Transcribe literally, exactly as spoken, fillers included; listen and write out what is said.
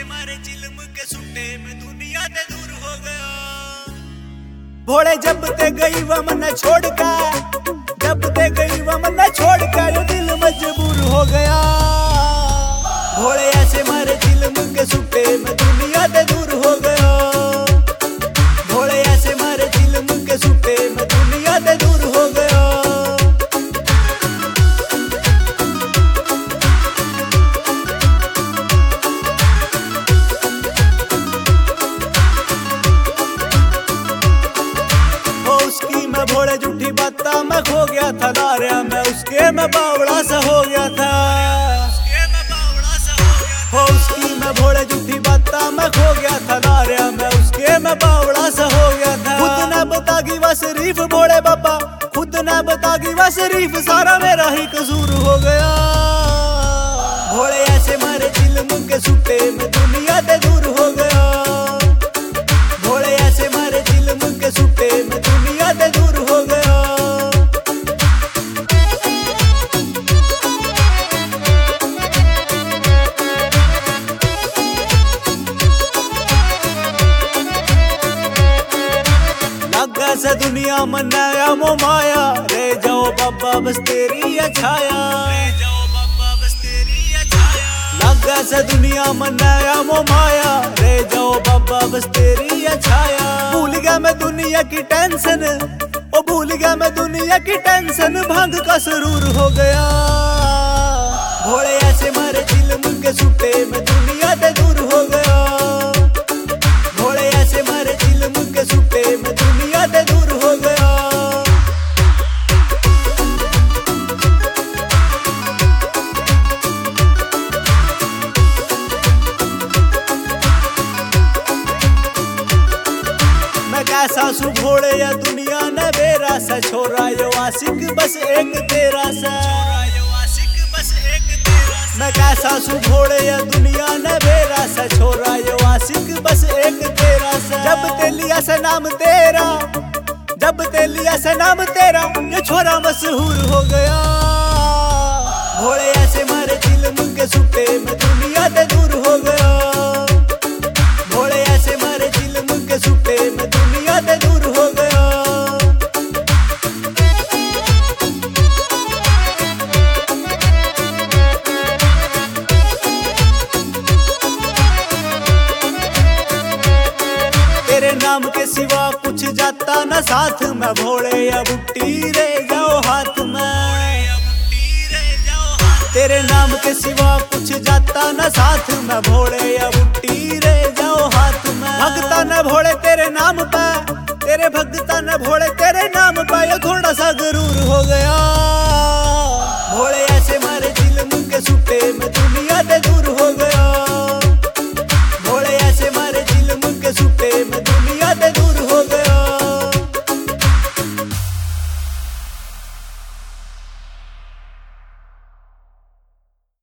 मारे चिलम के सुट्टे में दुनिया ते दूर हो गया। भोले जब ते गई वो मन छोड़ कर, जब ते गई वो मन छोड़ कर दिल मजबूर हो गया। भोले ऐसे मारे चिलम के सुट्टे में दुनिया ते दूर हो गया। भोले ऐसे मारे चिलम के सुट्टे में दुनिया ते दूर हो गया। उसकी मैं भोले झूठी बाता मैं खो गया था दारिया में, उसके मैं बावड़ा सा हो गया था। हो उसकी मैं भोले झूठी बाता मैं खो गया था दारिया में, उसके मैं बावड़ा सा हो गया था। खुद ना बतागी वा शरीफ भोले बाबा, खुद ना बतागी वा शरीफ, सारा मेरा ही कसूर हो गया। भोले ऐसे मारे चिलम के सुट्टे में दुनिया ते दूर हो गया। भोले ऐसे मारे चिलम के सुट्टे में दुनिया ते दूर हो गया। लगा सा दुनिया मनाया मो माया, रे जाओ बाबा बस तेरी छाया, रे जाओ बाबा बस तेरी छाया। लगा सा दुनिया मनाया मो माया, रे जाओ बाबा बस तेरी छाया। भूल गया मैं दुनिया की टेंशन, ओ भूल गया मैं दुनिया की टेंशन, भांग का सुरूर हो गया। भोले ऐसे मारे चिलम के सुट्टे में दुनिया ते दूर हो गया। भोले ऐसे मारे चिलम के सुट्टे में दुनिया ते दूर हो गया। कैसा सु भोले या दुनिया ने बेरा सा, छोरा यो आशिक बस एक तेरा सा, छोरा यो आशिक बस एक तेरा सा। मैं कैसा सु भोले या दुनिया ने बेरा सा, छोरा यो आशिक बस एक तेरा सा। जब ते लिया सा नाम तेरा, जब ते लिया सा नाम तेरा, ये छोरा मशहूर हो गया। भोले ऐसे मारे चिलम के सुट्टे में दुनिया ते दूर हो गया। भोले ऐसे मारे चिलम के सुट्टे में दुनिया ते दूर हो गया। तेरे नाम के सिवा कुछ जाता न साथ में, भोले या बुट्टी रे जाओ हाथ में। तेरे नाम के सिवा कुछ जाता न साथ में, भोले या बुट्टी रे जाओ हाथ में। भगता न भोले तेरे नाम पे, तेरे भगता न भोले तेरे नाम पे, ये थोड़ा सा गरूर हो गया। भोले ऐसे मारे चिलम के सुट्टे में दुनिया ते दूर हो